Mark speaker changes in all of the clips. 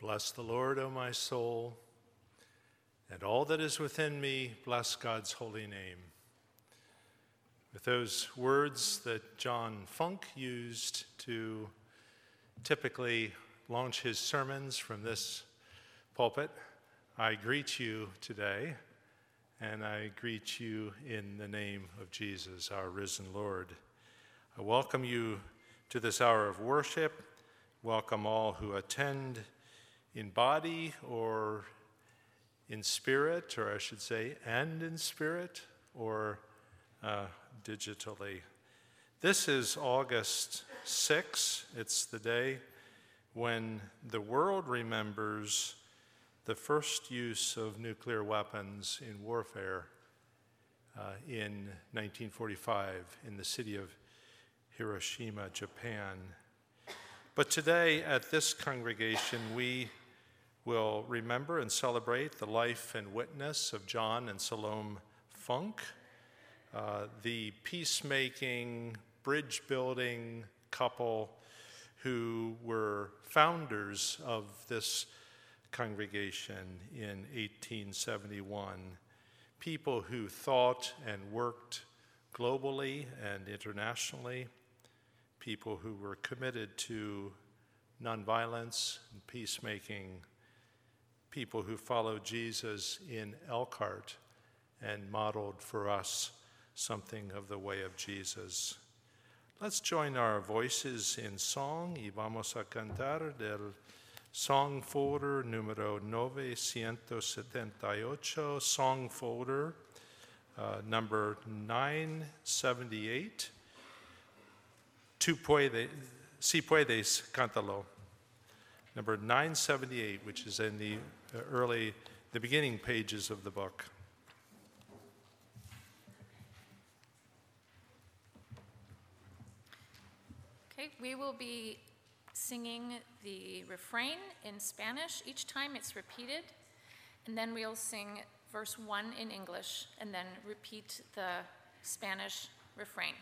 Speaker 1: Bless the Lord, O my soul, and all that is within me, bless God's holy name. With those words that John Funk used to typically launch his sermons from this pulpit, I greet you today, and I greet you in the name of Jesus, our risen Lord. I welcome you to this hour of worship. Welcome all who attend in body or in spirit, or I should say, and in spirit, or digitally. This is August 6. It's the day when the world remembers the first use of nuclear weapons in warfare in 1945 in the city of Hiroshima, Japan. But today at this congregation, we will remember and celebrate the life and witness of John and Salome Funk, the peacemaking, bridge-building couple who were founders of this congregation in 1871, people who thought and worked globally and internationally, people who were committed to nonviolence and peacemaking, people who followed Jesus in Elkhart and modeled for us something of the way of Jesus. Let's join our voices in song y vamos a cantar del song folder número 978, song folder number 978. Si puedes, cántalo. Number 978, which is in the beginning pages of the book.
Speaker 2: Okay, we will be singing the refrain in Spanish each time it's repeated, and then we'll sing verse 1 in English, and then repeat the Spanish refrain.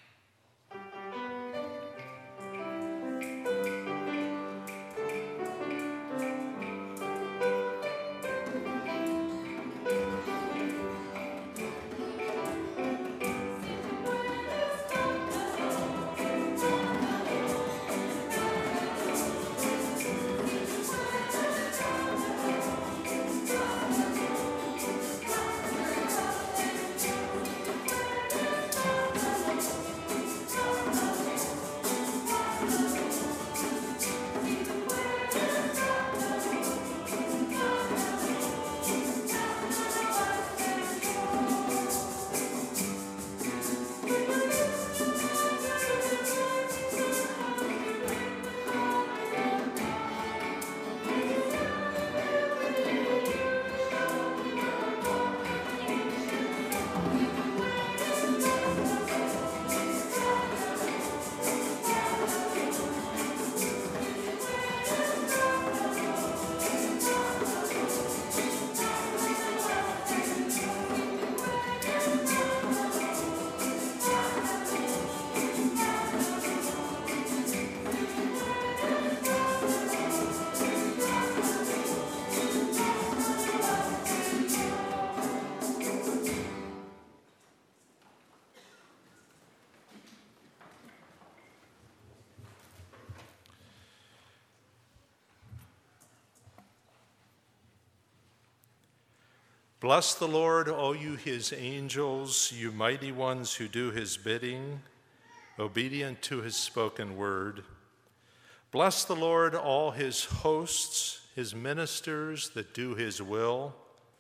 Speaker 1: Bless the Lord, all you his angels, you mighty ones who do his bidding, obedient to his spoken word. Bless the Lord, all his hosts, his ministers that do his will.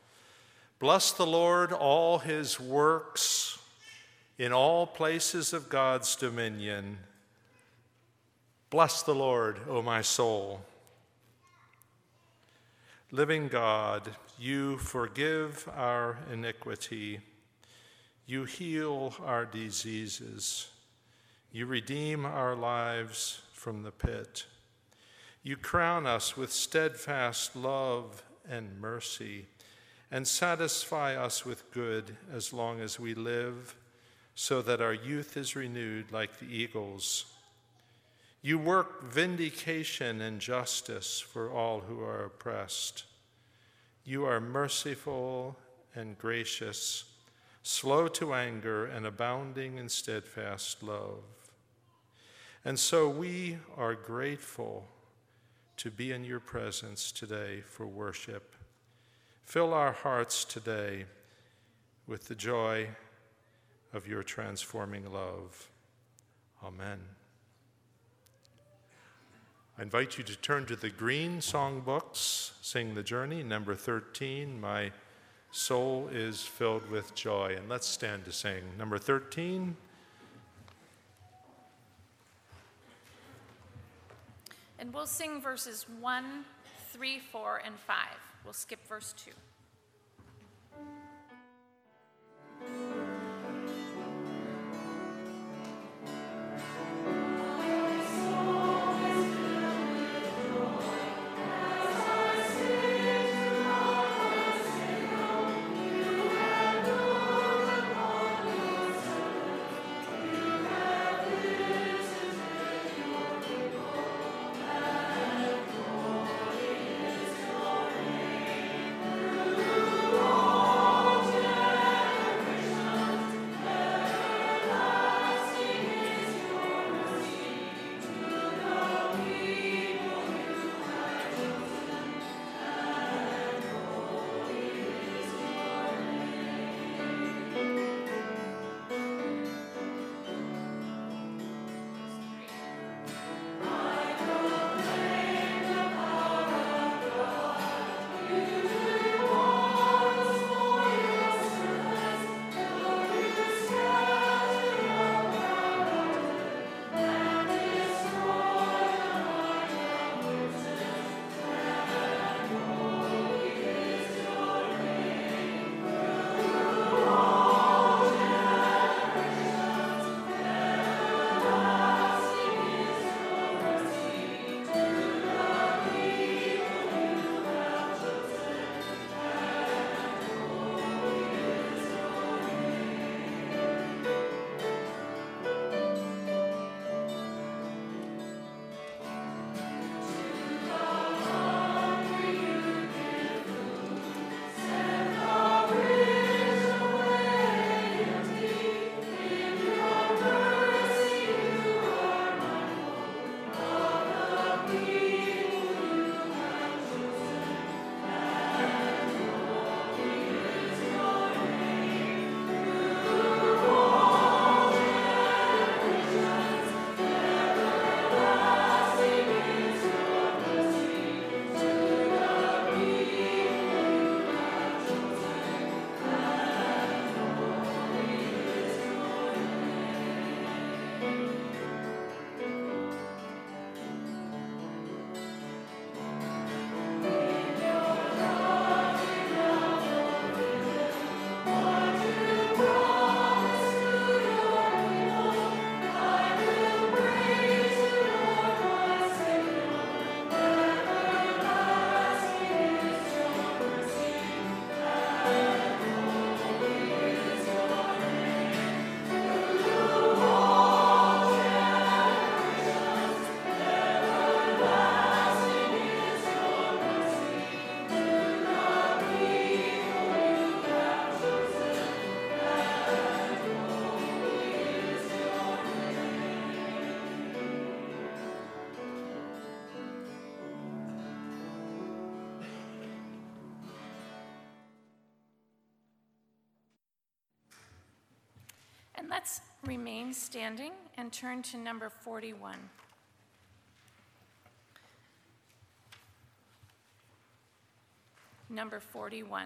Speaker 1: Bless the Lord, all his works in all places of God's dominion. Bless the Lord, O my soul. Living God, you forgive our iniquity. You heal our diseases. You redeem our lives from the pit. You crown us with steadfast love and mercy, and satisfy us with good as long as we live, so that our youth is renewed like the eagles. You work vindication and justice for all who are oppressed. You are merciful and gracious, slow to anger and abounding in steadfast love. And so we are grateful to be in your presence today for worship. Fill our hearts today with the joy of your transforming love. Amen. I invite you to turn to the green songbooks, Sing the Journey, number 13, My Soul is Filled with Joy. And let's stand to sing. Number 13.
Speaker 2: And we'll sing verses 1, 3, 4, and 5. We'll skip verse 2. And let's remain standing and turn to number 41. Number 41.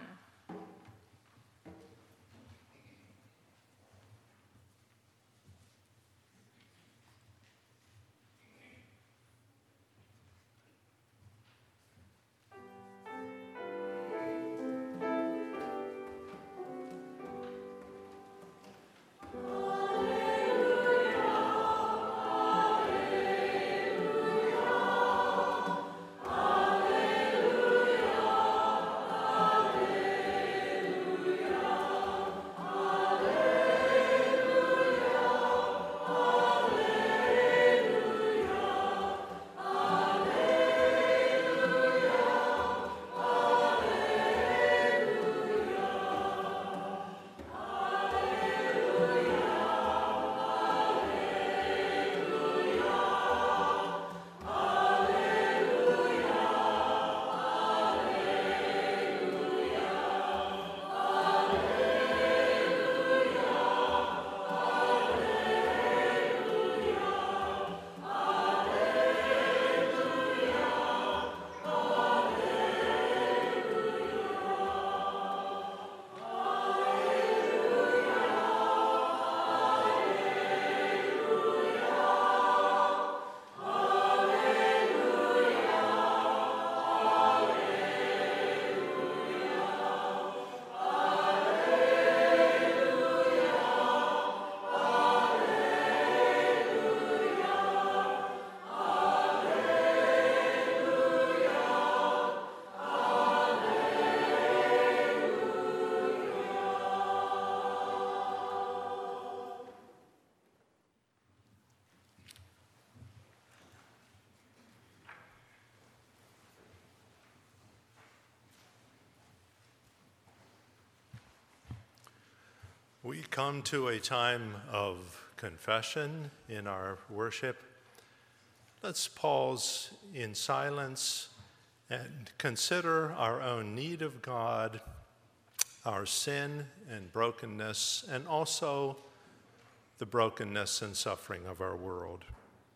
Speaker 1: We come to a time of confession in our worship. Let's pause in silence and consider our own need of God, our sin and brokenness, and also the brokenness and suffering of our world.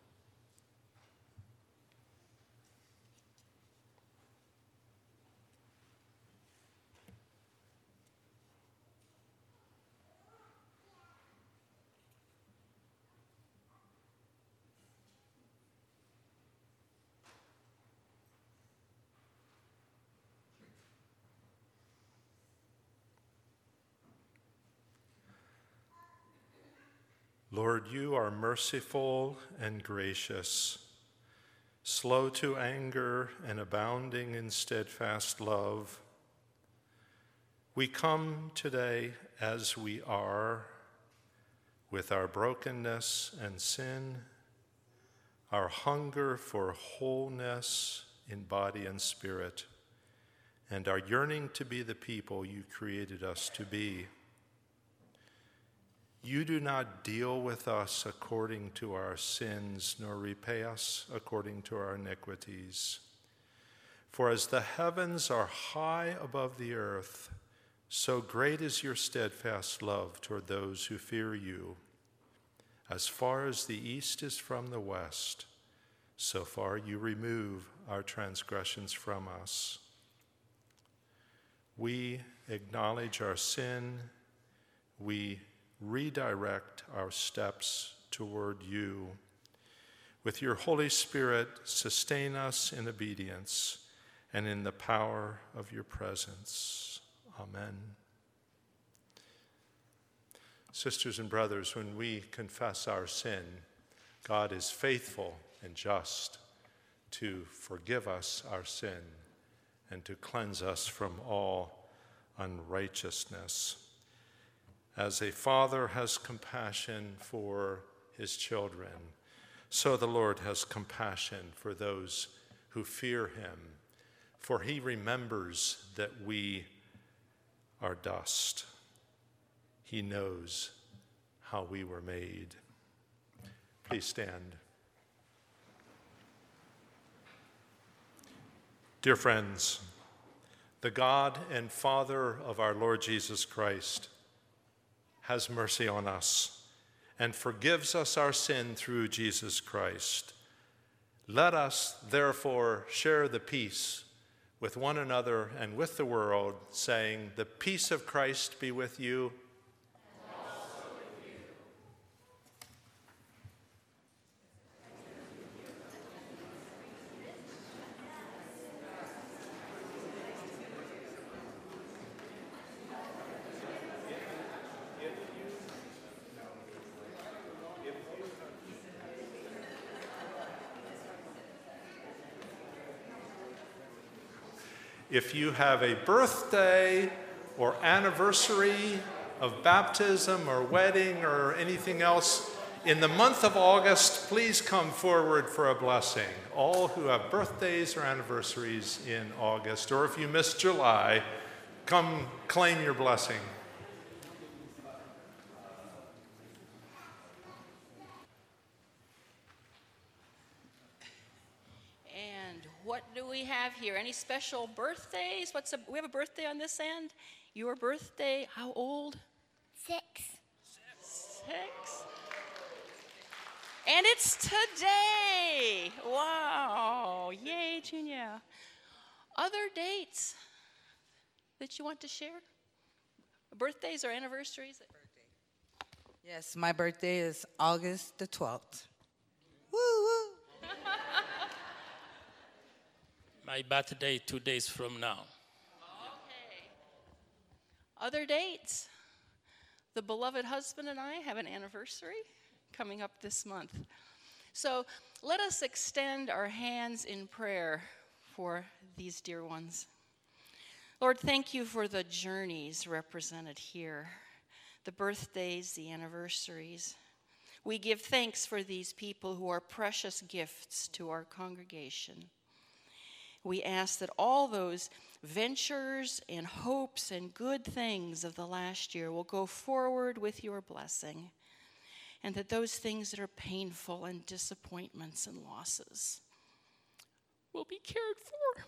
Speaker 1: Lord, you are merciful and gracious, slow to anger and abounding in steadfast love. We come today as we are, with our brokenness and sin, our hunger for wholeness in body and spirit, and our yearning to be the people you created us to be. You do not deal with us according to our sins, nor repay us according to our iniquities. For as the heavens are high above the earth, so great is your steadfast love toward those who fear you. As far as the east is from the west, so far you remove our transgressions from us. We acknowledge our sin. We redirect our steps toward you. With your Holy Spirit, sustain us in obedience and in the power of your presence. Amen. Sisters and brothers, when we confess our sin, God is faithful and just to forgive us our sin and to cleanse us from all unrighteousness. As a father has compassion for his children, so the Lord has compassion for those who fear him, for he remembers that we are dust. He knows how we were made. Please stand. Dear friends, the God and Father of our Lord Jesus Christ has mercy on us and forgives us our sin through Jesus Christ. Let us, therefore, share the peace with one another and with the world, saying, "The peace of Christ be with you."
Speaker 3: And also with you.
Speaker 1: If you have a birthday or anniversary of baptism or wedding or anything else in the month of August, please come forward for a blessing. All who have birthdays or anniversaries in August, or if you missed July, come claim your blessing.
Speaker 3: What do we have here? Any special birthdays? We have a birthday on this end? Your birthday, how old?
Speaker 4: 6.
Speaker 3: 6. And it's today. Wow. Yay, Junior. Other dates that you want to share? Birthdays or anniversaries?
Speaker 5: Yes, my birthday is August the 12th. Woo woo.
Speaker 6: My birthday 2 days from now.
Speaker 3: Okay. Other dates? The beloved husband and I have an anniversary coming up this month. So let us extend our hands in prayer for these dear ones. Lord, thank you for the journeys represented here, the birthdays, the anniversaries. We give thanks for these people who are precious gifts to our congregation. We ask that all those ventures and hopes and good things of the last year will go forward with your blessing, and that those things that are painful and disappointments and losses will be cared for.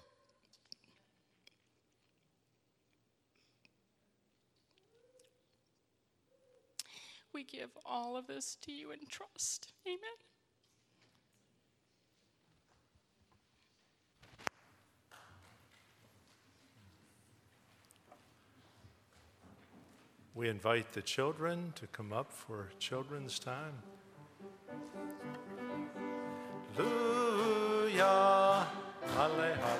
Speaker 3: We give all of this to you in trust. Amen.
Speaker 1: We invite the children to come up for children's time. Hallelujah. Hallelujah.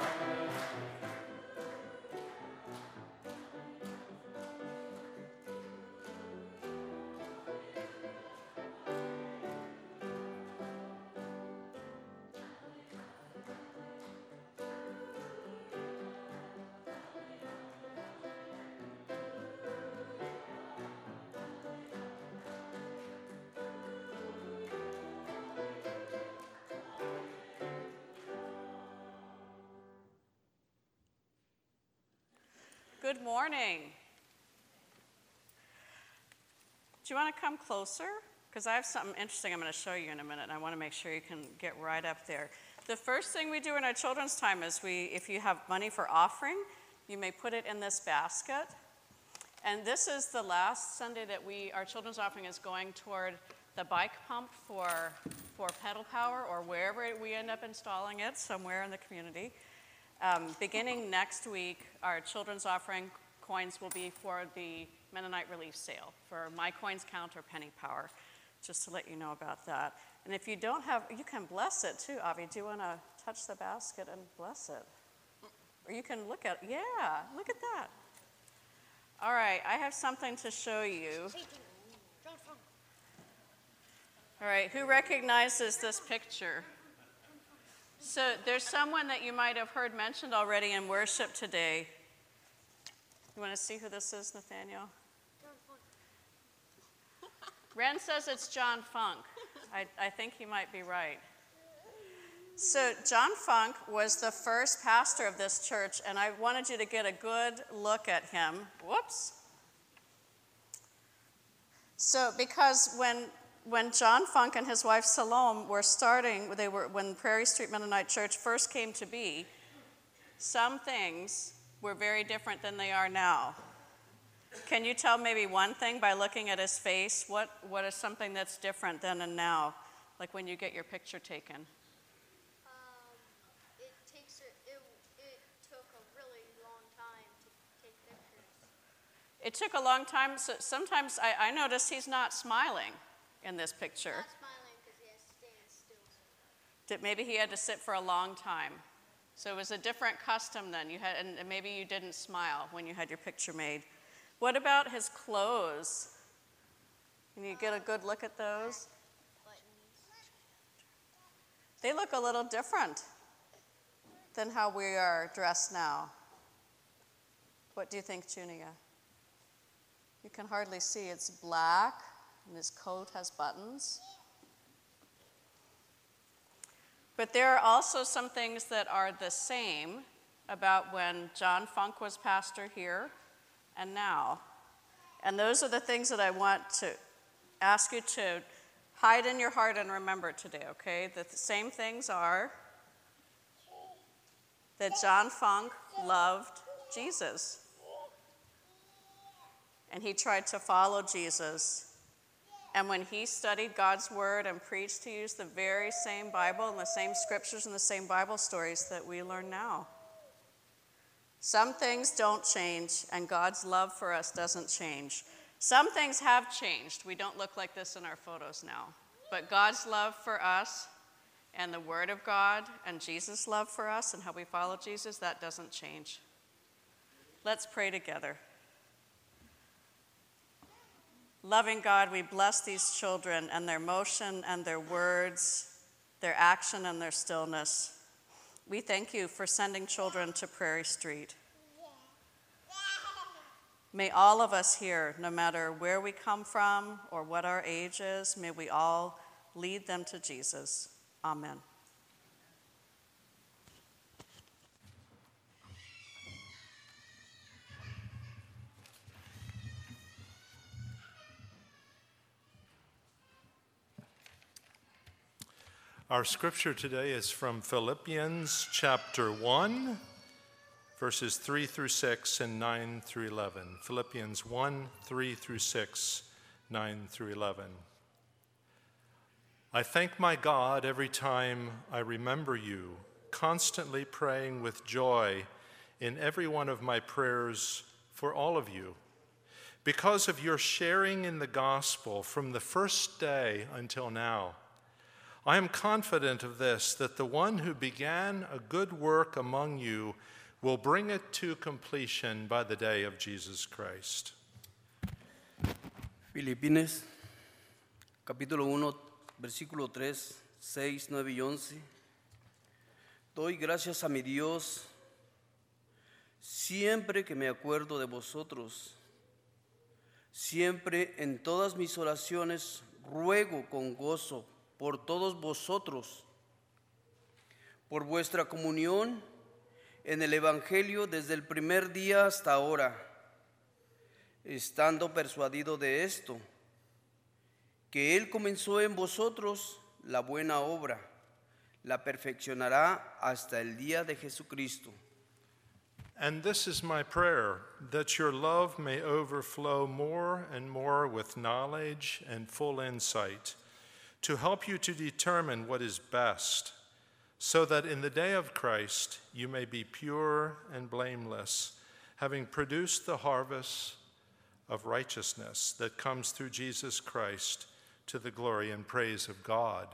Speaker 4: Good morning. Do you want to come closer? Because I have something interesting I'm going to show you in a minute, and I want to make sure you can get right up there. The first thing we do in our children's time is if you have money for offering, you may put it in this basket. And this is the last Sunday that our children's offering is going toward the bike pump for pedal power, or wherever we end up installing it, somewhere in the community. Beginning next week, our children's offering coins will be for the Mennonite Relief Sale, for My Coins Count or Penny Power, just to let you know about that. And if you don't have, you can bless it too, Avi. Do you want to touch the basket and bless it? Or you can look at, yeah, look at that. All right, I have something to show you. All right, who recognizes this picture? So there's someone that you might have heard mentioned already in worship today. You want to see who this is, Nathaniel? Ren says it's John Funk. I think he might be right. So John Funk was the first pastor of this church, and I wanted you to get a good look at him. Whoops. So because when John Funk and his wife Salome were starting, when Prairie Street Mennonite Church first came to be, some things were very different than they are now. Can you tell maybe one thing by looking at his face? What is something that's different then and now, like when you get your picture taken?
Speaker 7: It took a really long time to take pictures.
Speaker 4: It took a long time. So sometimes I notice he's not smiling in this picture.
Speaker 7: Not smiling because he has to stand still.
Speaker 4: Maybe he had to sit for a long time. So it was a different custom then. And maybe you didn't smile when you had your picture made. What about his clothes? Can you get a good look at those? They look a little different than how we are dressed now. What do you think, Junia? You can hardly see. It's black, and his coat has buttons. But there are also some things that are the same about when John Funk was pastor here and now. And those are the things that I want to ask you to hide in your heart and remember today, okay? The same things are that John Funk loved Jesus. And he tried to follow Jesus. And when he studied God's word and preached, he used the very same Bible and the same scriptures and the same Bible stories that we learn now. Some things don't change, and God's love for us doesn't change. Some things have changed. We don't look like this in our photos now. But God's love for us and the Word of God and Jesus' love for us and how we follow Jesus, that doesn't change. Let's pray together. Loving God, we bless these children and their motion and their words, their action and their stillness. We thank you for sending children to Prairie Street. May all of us here, no matter where we come from or what our age is, may we all lead them to Jesus. Amen.
Speaker 1: Our scripture today is from Philippians chapter 1, verses 3 through 6 and 9 through 11. Philippians 1, 3 through 6, 9 through 11. I thank my God every time I remember you, constantly praying with joy in every one of my prayers for all of you, because of your sharing in the gospel from the first day until now. I am confident of this, that the one who began a good work among you will bring it to completion by the day of Jesus Christ.
Speaker 8: Filipenses, capítulo 1, versículo 3, 6, 9 y 11. Doy gracias a mi Dios siempre que me acuerdo de vosotros. Siempre en todas mis oraciones ruego con gozo por todos vosotros, por vuestra comunión en el Evangelio desde el primer día hasta ahora, estando persuadido de esto, que Él comenzó en vosotros la buena obra, la perfeccionará hasta el día de Jesucristo.
Speaker 1: And this is my prayer, that your love may overflow more and more with knowledge and full insight, to help you to determine what is best, so that in the day of Christ you may be pure and blameless, having produced the harvest of righteousness that comes through Jesus Christ, to the glory and praise of God.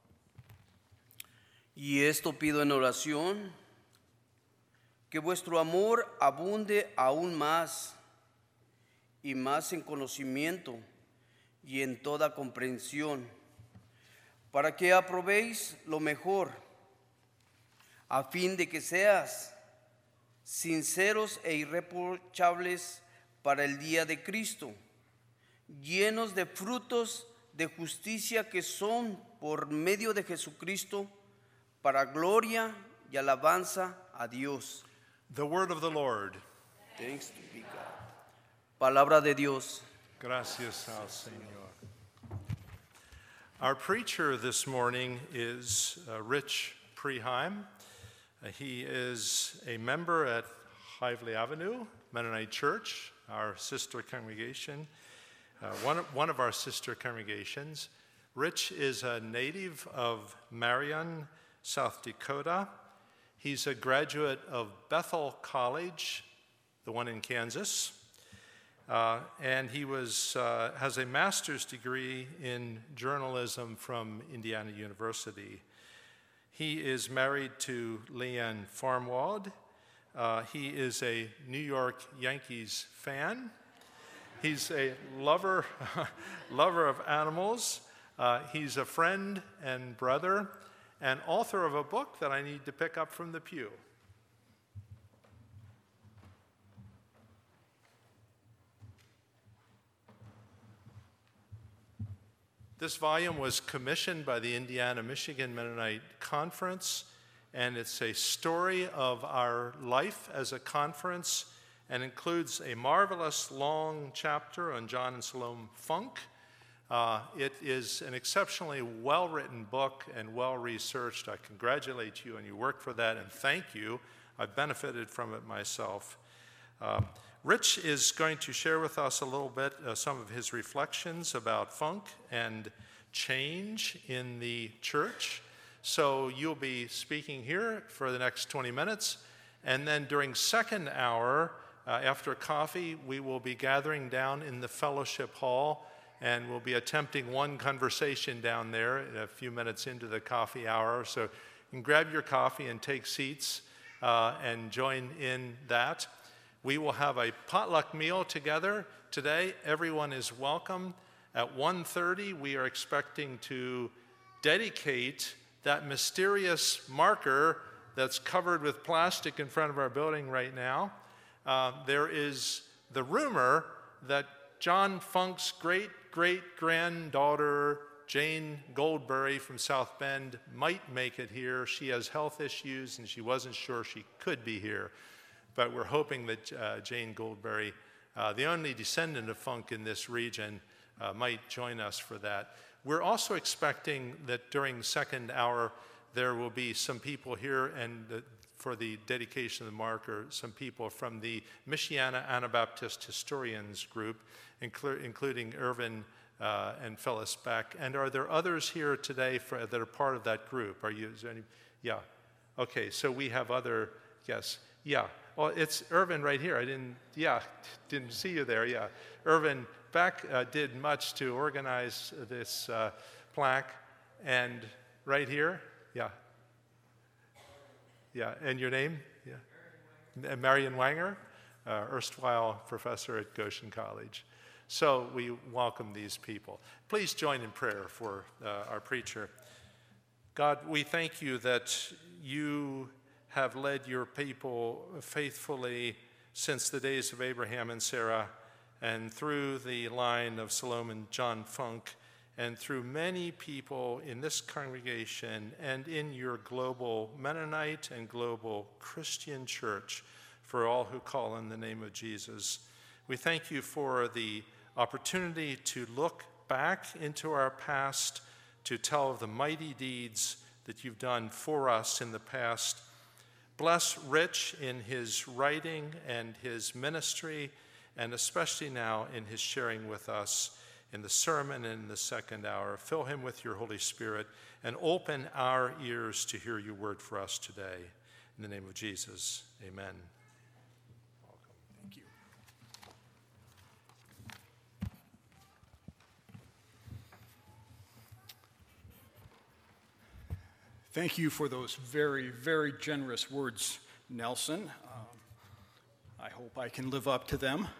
Speaker 8: Y esto pido en oración, que vuestro amor abunde aún más y más en conocimiento y en toda comprensión, para que aprobéis lo mejor, a fin de que seas sinceros e irreprochables para el día de Cristo, llenos de frutos de justicia que son por medio de Jesucristo, para gloria y alabanza a Dios.
Speaker 1: The word of the Lord.
Speaker 8: Thanks to be God. Palabra de Dios.
Speaker 1: Gracias al Señor. Our preacher this morning is Rich Preheim. He is a member at Hively Avenue Mennonite Church, our sister congregation, one of our sister congregations. Rich is a native of Marion, South Dakota. He's a graduate of Bethel College, the one in Kansas, and he has a master's degree in journalism from Indiana University. He is married to Leanne Farmwald. He is a New York Yankees fan. He's a lover of animals. He's a friend and brother, and author of a book that I need to pick up from the pew. This volume was commissioned by the Indiana-Michigan Mennonite Conference, and it's a story of our life as a conference and includes a marvelous long chapter on John and Salome Funk. It is an exceptionally well-written book and well-researched. I congratulate you on your work for that, and thank you. I've benefited from it myself. Rich is going to share with us a little bit some of his reflections about funk and change in the church. So you'll be speaking here for the next 20 minutes, and then during second hour, after coffee, we will be gathering down in the fellowship hall, and we'll be attempting one conversation down there a few minutes into the coffee hour. So you can grab your coffee and take seats and join in that. We will have a potluck meal together today. Everyone is welcome. At 1:30, we are expecting to dedicate that mysterious marker that's covered with plastic in front of our building right now. There is the rumor that John Funk's great-great-granddaughter, Jane Goldberry from South Bend, might make it here. She has health issues, and she wasn't sure she could be here. But we're hoping that Jane Goldberry, the only descendant of Funk in this region, might join us for that. We're also expecting that during the second hour, there will be some people here, and for the dedication of the marker, some people from the Michiana Anabaptist Historians group, including Irvin and Phyllis Beck. And are there others here today that are part of that group? Is there any? Yeah. Okay, so we have other, yes. Yeah. Well, it's Irvin right here. I didn't see you there. Yeah. Irvin Beck did much to organize this plaque. And right here, yeah. Yeah, and your name? Yeah. Marion Wanger, erstwhile professor at Goshen College. So we welcome these people. Please join in prayer for our preacher. God, we thank you that you have led your people faithfully since the days of Abraham and Sarah, and through the line of Solomon John Funk, and through many people in this congregation and in your global Mennonite and global Christian church, for all who call on the name of Jesus. We thank you for the opportunity to look back into our past, to tell of the mighty deeds that you've done for us in the past. Bless Rich in his writing and his ministry, and especially now in his sharing with us in the sermon and in the second hour. Fill him with your Holy Spirit and open our ears to hear your word for us today. In the name of Jesus, amen. Welcome.
Speaker 9: Thank you. Thank you for those very, very generous words, Nelson. I hope I can live up to them.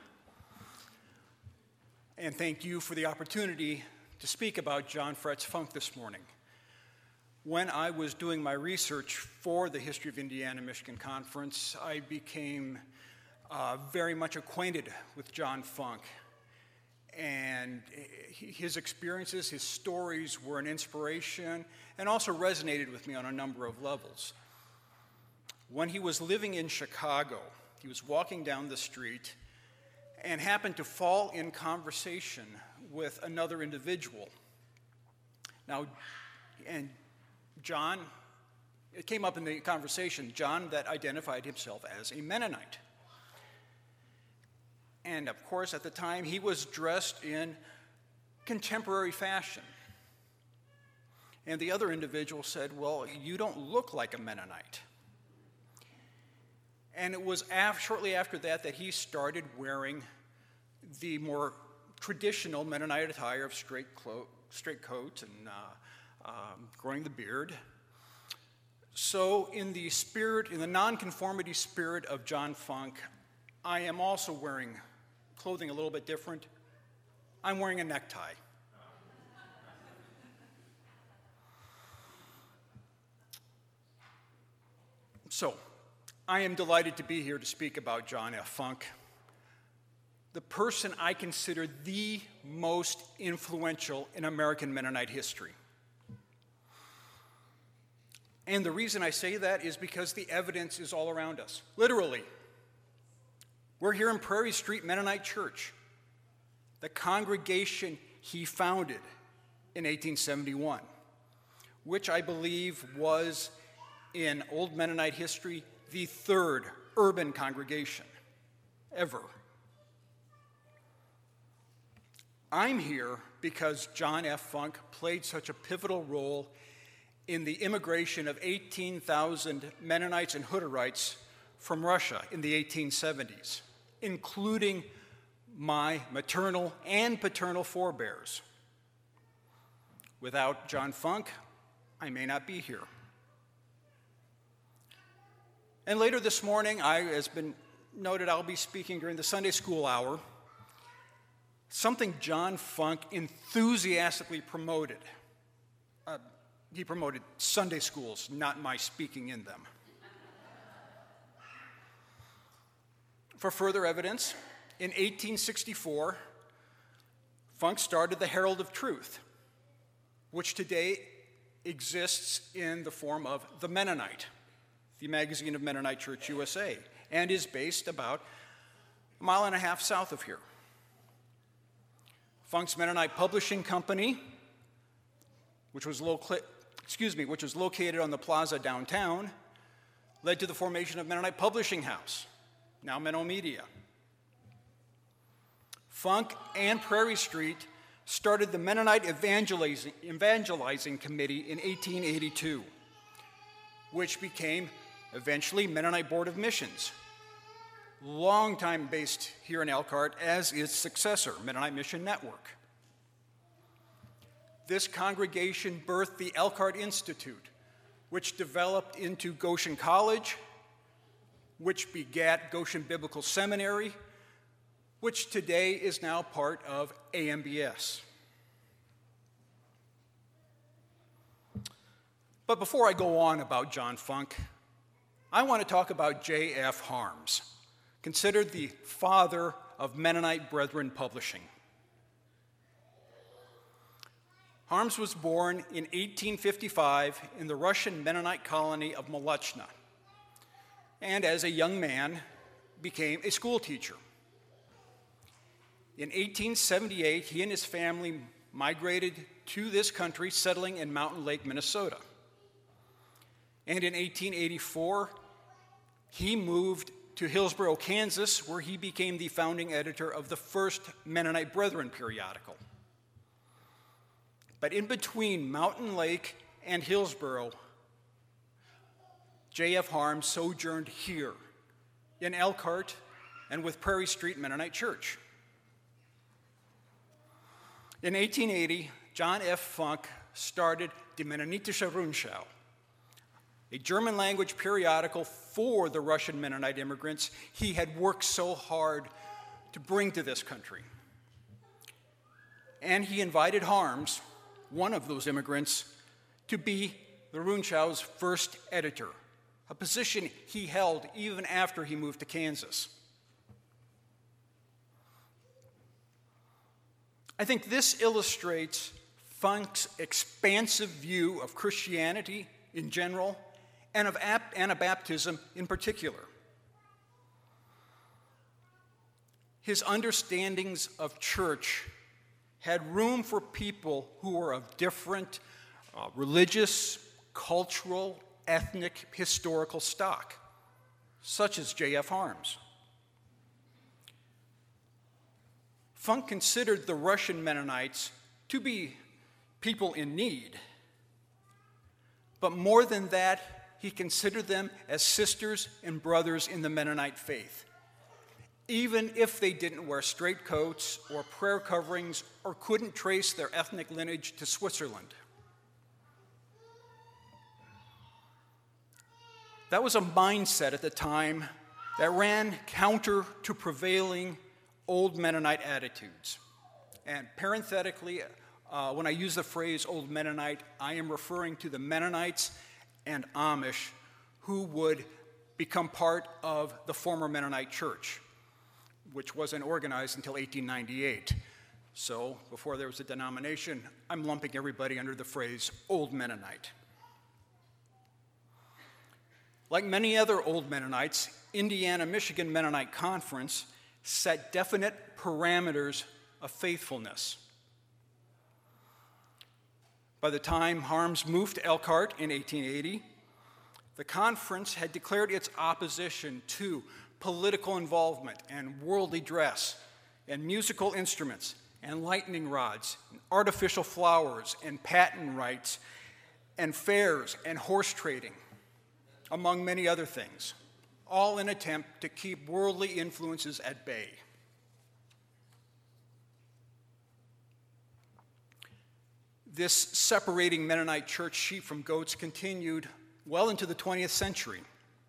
Speaker 9: And thank you for the opportunity to speak about John Fretz Funk this morning. When I was doing my research for the History of Indiana-Michigan Conference, I became very much acquainted with John Funk. And his experiences, his stories were an inspiration and also resonated with me on a number of levels. When he was living in Chicago, he was walking down the street and happened to fall in conversation with another individual. Now, and John, it came up in the conversation, John that identified himself as a Mennonite. And of course, at the time, he was dressed in contemporary fashion. And the other individual said, "Well, you don't look like a Mennonite." And it was shortly after that that he started wearing the more traditional Mennonite attire of straight coat and growing the beard. So in the nonconformity spirit of John Funk, I am also wearing clothing a little bit different. I'm wearing a necktie. So, I am delighted to be here to speak about John F. Funk, the person I consider the most influential in American Mennonite history. And the reason I say that is because the evidence is all around us, literally. We're here in Prairie Street Mennonite Church, the congregation he founded in 1871, which I believe was, in Old Mennonite history, the third urban congregation ever. I'm here because John F. Funk played such a pivotal role in the immigration of 18,000 Mennonites and Hutterites from Russia in the 1870s, including my maternal and paternal forebears. Without John Funk, I may not be here. And later this morning, as been noted, I'll be speaking during the Sunday school hour, something John Funk enthusiastically promoted. He promoted Sunday schools, not my speaking in them. For further evidence, in 1864, Funk started the Herald of Truth, which today exists in the form of The Mennonite, the magazine of Mennonite Church USA, and is based about a mile and a half south of here. Funk's Mennonite Publishing Company which was located on the plaza downtown, led to the formation of Mennonite Publishing House, now Menno Media. Funk and Prairie Street started the Mennonite Evangelizing Committee in 1882, which became eventually Mennonite Board of Missions, long time based here in Elkhart as its successor, Mennonite Mission Network. This congregation birthed the Elkhart Institute, which developed into Goshen College, which begat Goshen Biblical Seminary, which today is now part of AMBS. But before I go on about John Funk, I want to talk about J.F. Harms, considered the father of Mennonite Brethren Publishing. Harms was born in 1855 in the Russian Mennonite colony of Molochna, and as a young man became a school teacher. In 1878, he and his family migrated to this country, settling in Mountain Lake, Minnesota. And in 1884, he moved to Hillsboro, Kansas, where he became the founding editor of the first Mennonite Brethren periodical. But in between Mountain Lake and Hillsboro, J.F. Harms sojourned here in Elkhart and with Prairie Street Mennonite Church. In 1880, John F. Funk started Die Mennonitische Rundschau, a German-language periodical for the Russian Mennonite immigrants he had worked so hard to bring to this country. And he invited Harms, one of those immigrants, to be the Rundschau's first editor, a position he held even after he moved to Kansas. I think this illustrates Funk's expansive view of Christianity in general and of Anabaptism in particular. His understandings of church had room for people who were of different religious, cultural, ethnic, historical stock, such as J.F. Harms. Funk considered the Russian Mennonites to be people in need, but more than that, he considered them as sisters and brothers in the Mennonite faith, even if they didn't wear straight coats or prayer coverings or couldn't trace their ethnic lineage to Switzerland. That was a mindset at the time that ran counter to prevailing old Mennonite attitudes. And parenthetically, when I use the phrase old Mennonite, I am referring to the Mennonites and Amish who would become part of the former Mennonite Church, which wasn't organized until 1898. So before there was a denomination, I'm lumping everybody under the phrase Old Mennonite. Like many other Old Mennonites, Indiana-Michigan Mennonite Conference set definite parameters of faithfulness. By the time Harms moved to Elkhart in 1880, the conference had declared its opposition to political involvement and worldly dress and musical instruments and lightning rods and artificial flowers and patent rights and fairs and horse trading, among many other things, all in an attempt to keep worldly influences at bay. This separating Mennonite church sheep from goats continued well into the 20th century.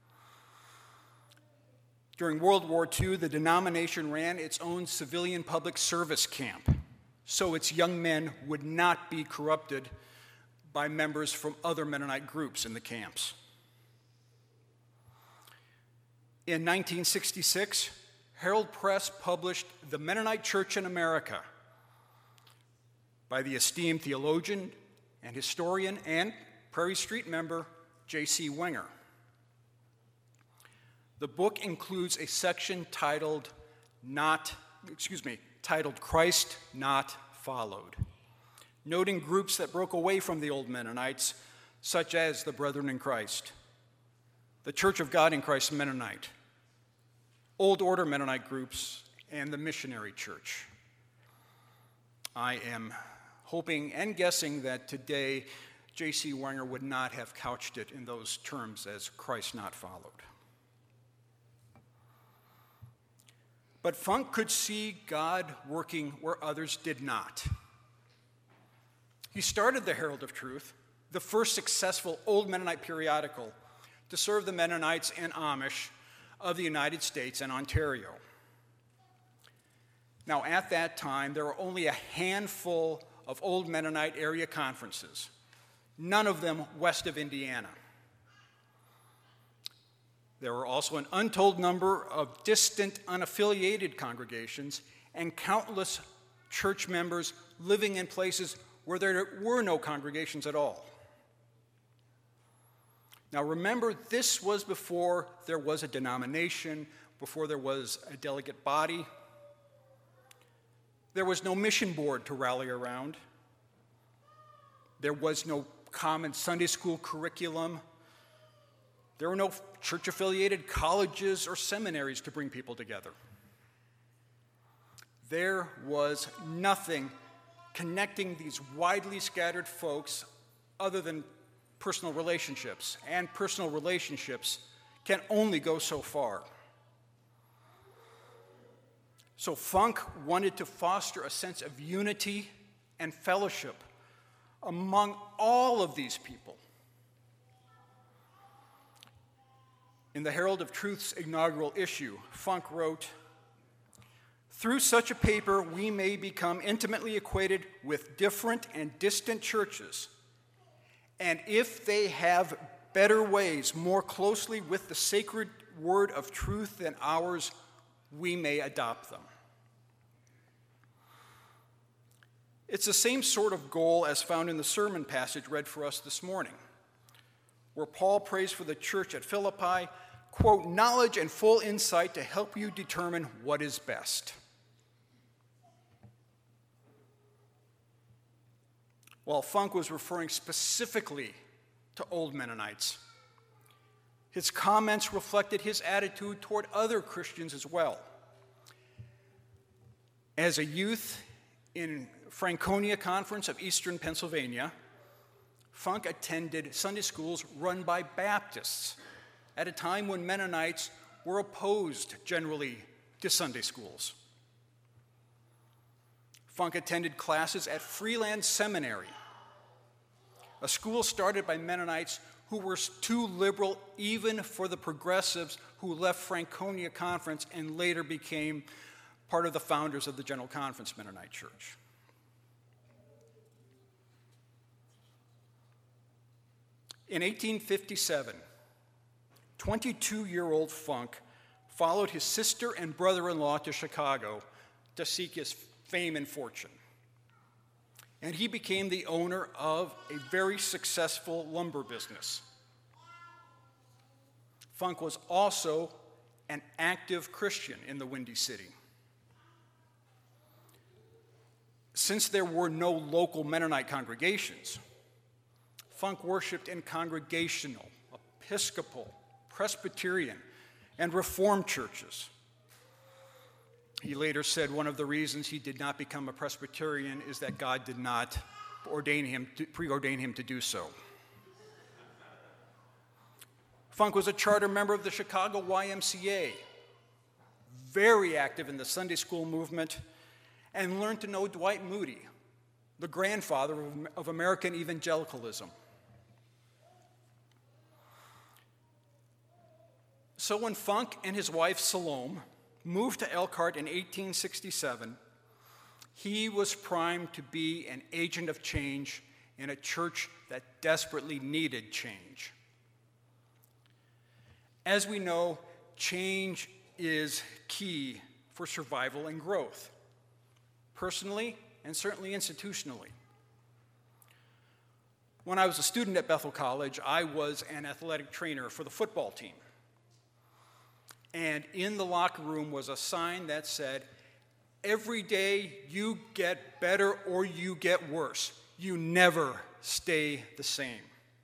Speaker 9: During World War II, the denomination ran its own civilian public service camp, so its young men would not be corrupted by members from other Mennonite groups in the camps. In 1966, Herald Press published The Mennonite Church in America by the esteemed theologian and historian and Prairie Street member J.C. Wenger. The book includes a section titled Christ Not Followed. noting groups that broke away from the old Mennonites, such as the Brethren in Christ, the Church of God in Christ Mennonite, Old Order Mennonite groups, and the Missionary Church. I am hoping and guessing that today J.C. Wenger would not have couched it in those terms as Christ not followed. But Funk could see God working where others did not. He started the Herald of Truth, the first successful old Mennonite periodical to serve the Mennonites and Amish of the United States and Ontario. Now, at that time, there were only a handful of old Mennonite area conferences, none of them west of Indiana. There were also an untold number of distant, unaffiliated congregations and countless church members living in places where there were no congregations at all. Now remember, this was before there was a denomination, before there was a delegate body. There was no mission board to rally around. There was no common Sunday school curriculum. There were no church-affiliated colleges or seminaries to bring people together. There was nothing connecting these widely scattered folks other than personal relationships, and personal relationships can only go so far. So Funk wanted to foster a sense of unity and fellowship among all of these people. In the Herald of Truth's inaugural issue, Funk wrote, "Through such a paper, we may become intimately acquainted with different and distant churches, and if they have better ways more closely with the sacred word of truth than ours, we may adopt them." It's the same sort of goal as found in the sermon passage read for us this morning, where Paul prays for the church at Philippi, quote, "knowledge and full insight to help you determine what is best." While Funk was referring specifically to old Mennonites, his comments reflected his attitude toward other Christians as well. As a youth in Franconia Conference of Eastern Pennsylvania, Funk attended Sunday schools run by Baptists at a time when Mennonites were opposed generally to Sunday schools. Funk attended classes at Freeland Seminary, a school started by Mennonites who were too liberal even for the progressives who left Franconia Conference and later became part of the founders of the General Conference Mennonite Church. In 1857, 22-year-old Funk followed his sister and brother-in-law to Chicago to seek his fame and fortune. And he became the owner of a very successful lumber business. Funk was also an active Christian in the Windy City. Since there were no local Mennonite congregations, Funk worshiped in Congregational, Episcopal, Presbyterian, and Reformed churches. He later said one of the reasons he did not become a Presbyterian is that God did not preordain him to do so. Funk was a charter member of the Chicago YMCA, very active in the Sunday school movement, and learned to know Dwight Moody, the grandfather of American evangelicalism. So when Funk and his wife Salome moved to Elkhart in 1867, he was primed to be an agent of change in a church that desperately needed change. As we know, change is key for survival and growth, personally and certainly institutionally. When I was a student at Bethel College, I was an athletic trainer for the football team. And in the locker room was a sign that said, "Every day you get better or you get worse. you never stay the same.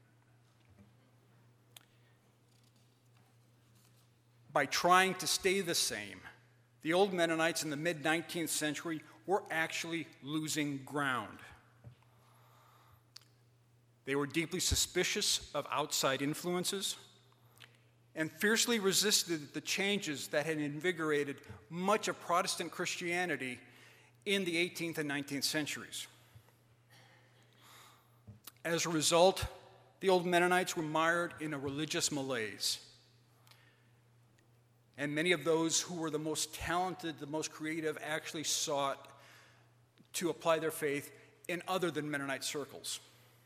Speaker 9: By trying to stay the same, the old Mennonites in the mid-19th century were actually losing ground. They were deeply suspicious of outside influences and fiercely resisted the changes that had invigorated much of Protestant Christianity in the 18th and 19th centuries. As a result, the old Mennonites were mired in a religious malaise. And many of those who were the most talented, the most creative, actually sought to apply their faith in other than Mennonite circles.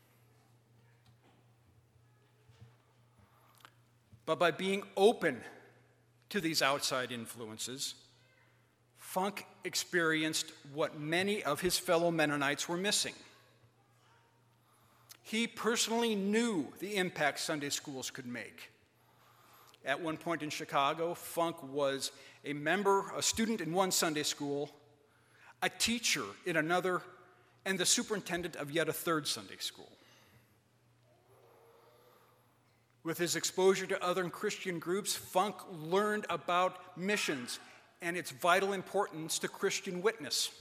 Speaker 9: But by being open to these outside influences, Funk experienced what many of his fellow Mennonites were missing. He personally knew the impact Sunday schools could make. At one point in Chicago, Funk was a student in one Sunday school, a teacher in another, and the superintendent of yet a third Sunday school. With his exposure to other Christian groups, Funk learned about missions and its vital importance to Christian witness.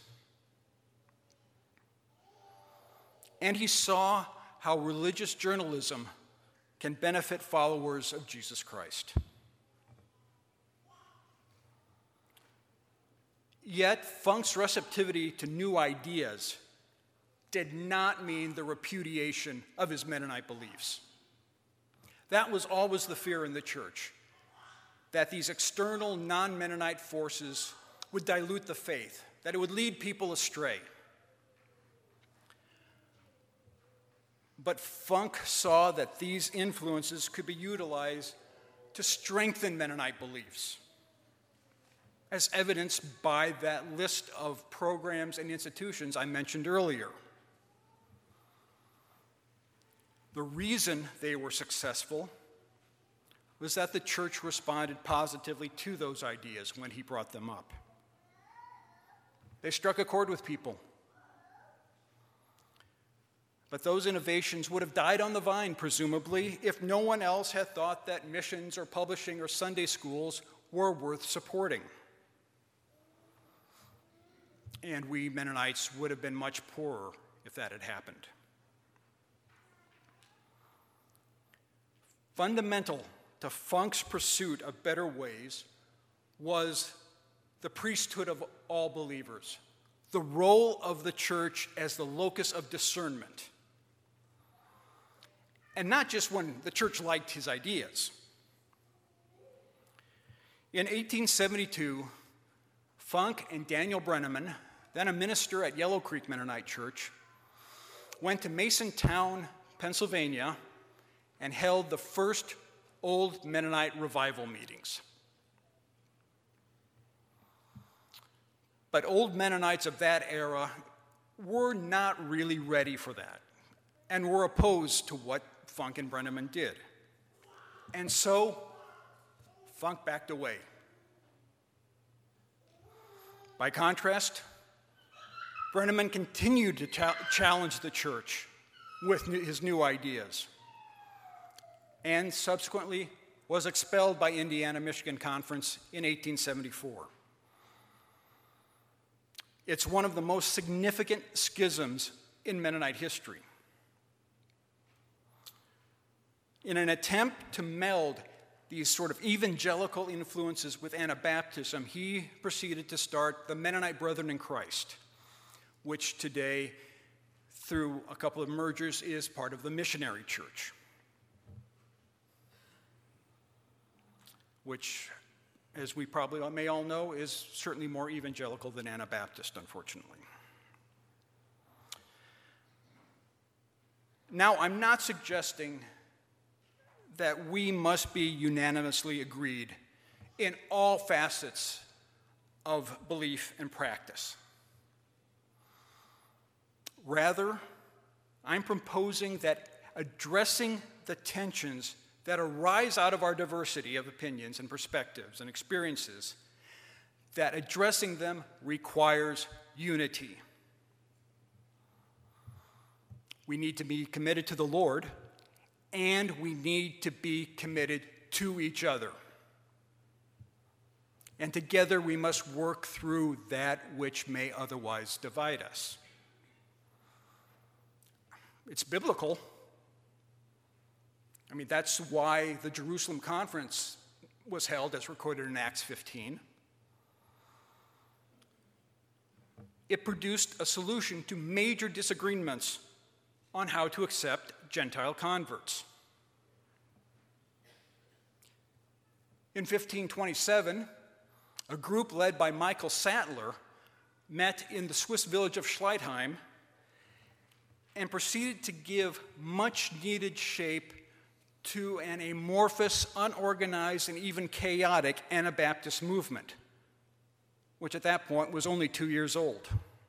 Speaker 9: And he saw how religious journalism can benefit followers of Jesus Christ. Yet, Funk's receptivity to new ideas did not mean the repudiation of his Mennonite beliefs. That was always the fear in the church, that these external non-Mennonite forces would dilute the faith, that it would lead people astray. But Funk saw that these influences could be utilized to strengthen Mennonite beliefs, as evidenced by that list of programs and institutions I mentioned earlier. The reason they were successful was that the church responded positively to those ideas when he brought them up. They struck a chord with people. But those innovations would have died on the vine, presumably, if no one else had thought that missions or publishing or Sunday schools were worth supporting. And we Mennonites would have been much poorer if that had happened. Fundamental to Funk's pursuit of better ways was the priesthood of all believers, the role of the church as the locus of discernment. And not just when the church liked his ideas. In 1872, Funk and Daniel Brenneman, then a minister at Yellow Creek Mennonite Church, went to Masontown, Pennsylvania, and held the first Old Mennonite revival meetings. But Old Mennonites of that era were not really ready for that and were opposed to what Funk and Brenneman did. And so, Funk backed away. By contrast, Brenneman continued to challenge the church with his new ideas, and subsequently was expelled by Indiana-Michigan Conference in 1874. It's one of the most significant schisms in Mennonite history. In an attempt to meld these sort of evangelical influences with Anabaptism, he proceeded to start the Mennonite Brethren in Christ, which today, through a couple of mergers, is part of the Missionary Church, which, as we probably may all know, is certainly more evangelical than Anabaptist, unfortunately. Now, I'm not suggesting that we must be unanimously agreed in all facets of belief and practice. Rather, I'm proposing that addressing the tensions that arise out of our diversity of opinions and perspectives and experiences, that addressing them requires unity. We need to be committed to the Lord, and we need to be committed to each other. And together we must work through that which may otherwise divide us. It's biblical. I mean, that's why the Jerusalem Conference was held, as recorded in Acts 15. It produced a solution to major disagreements on how to accept Gentile converts. In 1527, a group led by Michael Sattler met in the Swiss village of Schleitheim and proceeded to give much-needed shape to an amorphous, unorganized, and even chaotic Anabaptist movement, which at that point was only 2 years old.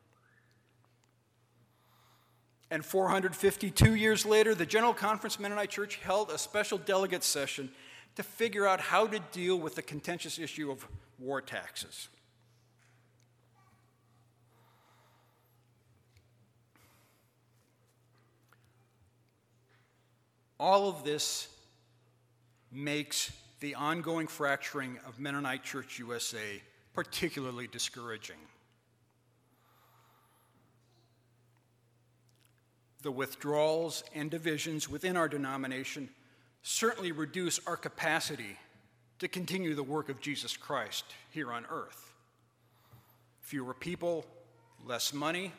Speaker 9: And 452 years later, the General Conference of Mennonite Church held a special delegate session to figure out how to deal with the contentious issue of war taxes. All of this makes the ongoing fracturing of Mennonite Church USA particularly discouraging. The withdrawals and divisions within our denomination certainly reduce our capacity to continue the work of Jesus Christ here on earth. Fewer people, less money.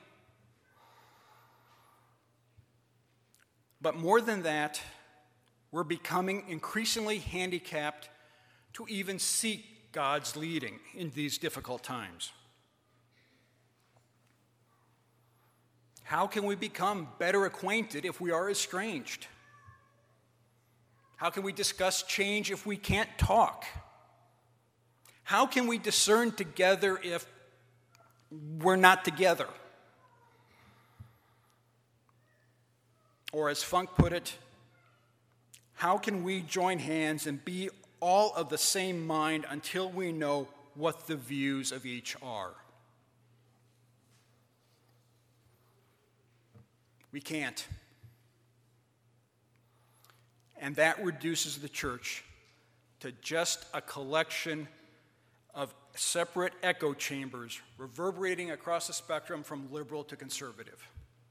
Speaker 9: But more than that, we're becoming increasingly handicapped to even seek God's leading in these difficult times. How can we become better acquainted if we are estranged? How can we discuss change if we can't talk? How can we discern together if we're not together? Or as Funk put it, how can we join hands and be all of the same mind until we know what the views of each are? We can't. And that reduces the church to just a collection of separate echo chambers reverberating across the spectrum from liberal to conservative.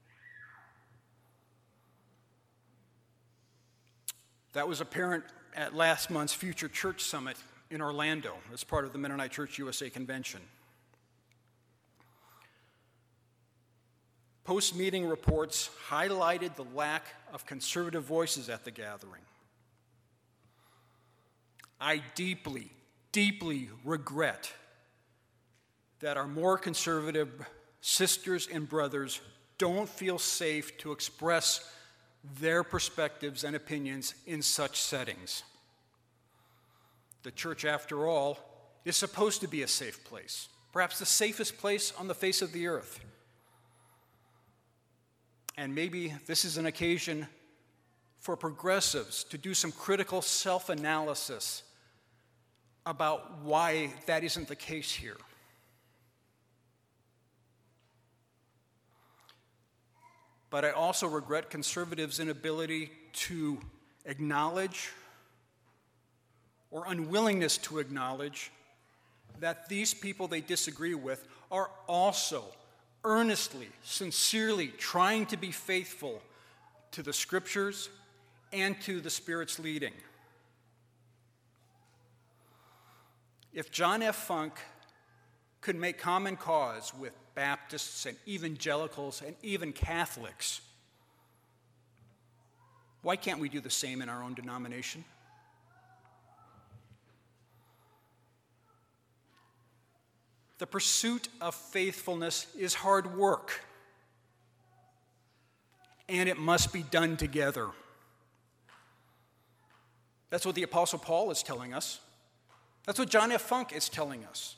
Speaker 9: That was apparent at last month's Future Church Summit in Orlando as part of the Mennonite Church USA Convention. Post-meeting reports highlighted the lack of conservative voices at the gathering. I deeply, deeply regret that our more conservative sisters and brothers don't feel safe to express their perspectives and opinions in such settings. The church, after all, is supposed to be a safe place, perhaps the safest place on the face of the earth. And maybe this is an occasion for progressives to do some critical self-analysis about why that isn't the case here. But I also regret conservatives' inability to acknowledge or unwillingness to acknowledge that these people they disagree with are also earnestly, sincerely trying to be faithful to the Scriptures and to the Spirit's leading. If John F. Funk could make common cause with Baptists and evangelicals and even Catholics, why can't we do the same in our own denomination? The pursuit of faithfulness is hard work, and it must be done together. That's what the Apostle Paul is telling us. That's what John F. Funk is telling us.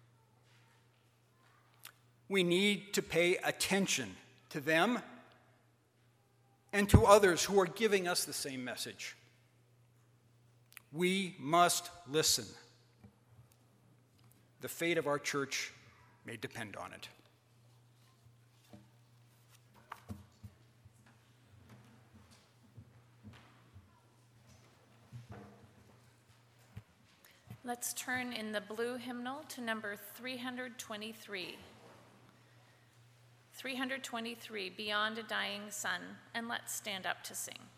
Speaker 9: We need to pay attention to them and to others who are giving us the same message. We must listen. The fate of our church may depend on it.
Speaker 2: Let's turn in the blue hymnal to number 323. 323, Beyond a Dying Sun, and let's stand up to sing.